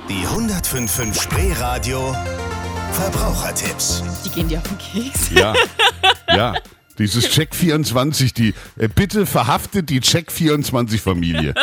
Die 105.5 Spreeradio Verbrauchertipps. Die gehen dir auf den Keks. Ja. Dieses Check24, bitte verhaftet die Check24-Familie.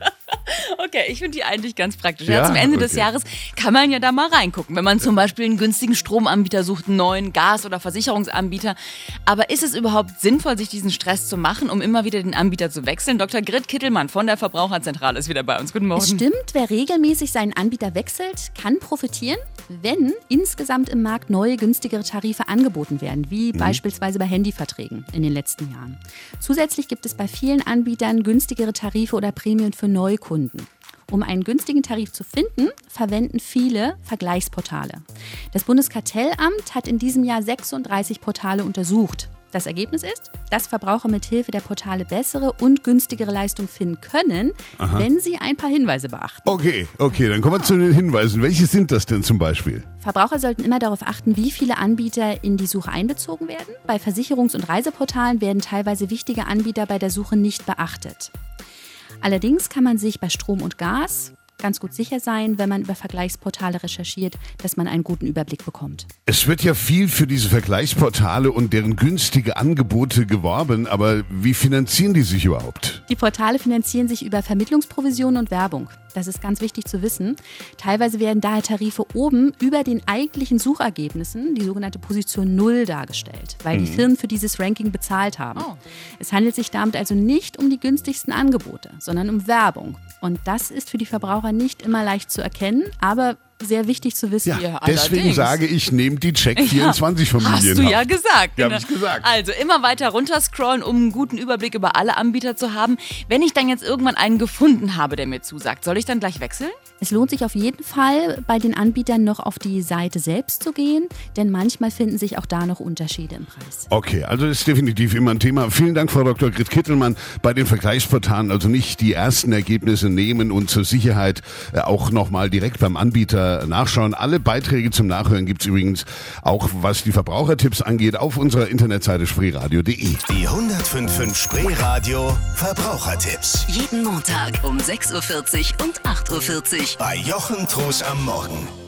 Okay, ich finde die eigentlich ganz praktisch. Ja, zum Ende des Jahres kann man ja da mal reingucken, wenn man zum Beispiel einen günstigen Stromanbieter sucht, einen neuen Gas- oder Versicherungsanbieter. Aber ist es überhaupt sinnvoll, sich diesen Stress zu machen, um immer wieder den Anbieter zu wechseln? Dr. Grit Kittelmann von der Verbraucherzentrale ist wieder bei uns. Guten Morgen. Es stimmt, wer regelmäßig seinen Anbieter wechselt, kann profitieren, wenn insgesamt im Markt neue, günstigere Tarife angeboten werden, wie beispielsweise bei Handyverträgen in den letzten Jahren. Zusätzlich gibt es bei vielen Anbietern günstigere Tarife oder Prämien für Neukunden. Um einen günstigen Tarif zu finden, verwenden viele Vergleichsportale. Das Bundeskartellamt hat in diesem Jahr 36 Portale untersucht. Das Ergebnis ist, dass Verbraucher mit Hilfe der Portale bessere und günstigere Leistungen finden können, wenn sie ein paar Hinweise beachten. Okay, dann kommen wir zu den Hinweisen. Welche sind das denn zum Beispiel? Verbraucher sollten immer darauf achten, wie viele Anbieter in die Suche einbezogen werden. Bei Versicherungs- und Reiseportalen werden teilweise wichtige Anbieter bei der Suche nicht beachtet. Allerdings kann man sich bei Strom und Gas ganz gut sicher sein, wenn man über Vergleichsportale recherchiert, dass man einen guten Überblick bekommt. Es wird ja viel für diese Vergleichsportale und deren günstige Angebote geworben, aber wie finanzieren die sich überhaupt? Die Portale finanzieren sich über Vermittlungsprovisionen und Werbung. Das ist ganz wichtig zu wissen. Teilweise werden daher Tarife oben über den eigentlichen Suchergebnissen, die sogenannte Position 0, dargestellt, weil die Firmen für dieses Ranking bezahlt haben. Es handelt sich damit also nicht um die günstigsten Angebote, sondern um Werbung. Und das ist für die Verbraucher nicht immer leicht zu erkennen, aber sehr wichtig zu wissen. Ja, deswegen sage ich, nehmt die Check24-Familie. Hast du ja gesagt. Ja, hab ich gesagt. Also immer weiter runterscrollen, um einen guten Überblick über alle Anbieter zu haben. Wenn ich dann jetzt irgendwann einen gefunden habe, der mir zusagt, soll ich dann gleich wechseln? Es lohnt sich auf jeden Fall, bei den Anbietern noch auf die Seite selbst zu gehen, denn manchmal finden sich auch da noch Unterschiede im Preis. Okay, also das ist definitiv immer ein Thema. Vielen Dank, Frau Dr. Grit Kittelmann. Bei den Vergleichsportalen also nicht die ersten Ergebnisse nehmen und zur Sicherheit auch nochmal direkt beim Anbieter nachschauen. Alle Beiträge zum Nachhören gibt es übrigens auch, was die Verbrauchertipps angeht, auf unserer Internetseite spreeradio.de. Die 105.5 Spreeradio Verbrauchertipps. Jeden Montag um 6.40 Uhr und 8.40 Uhr. Bei Jochen Troß am Morgen.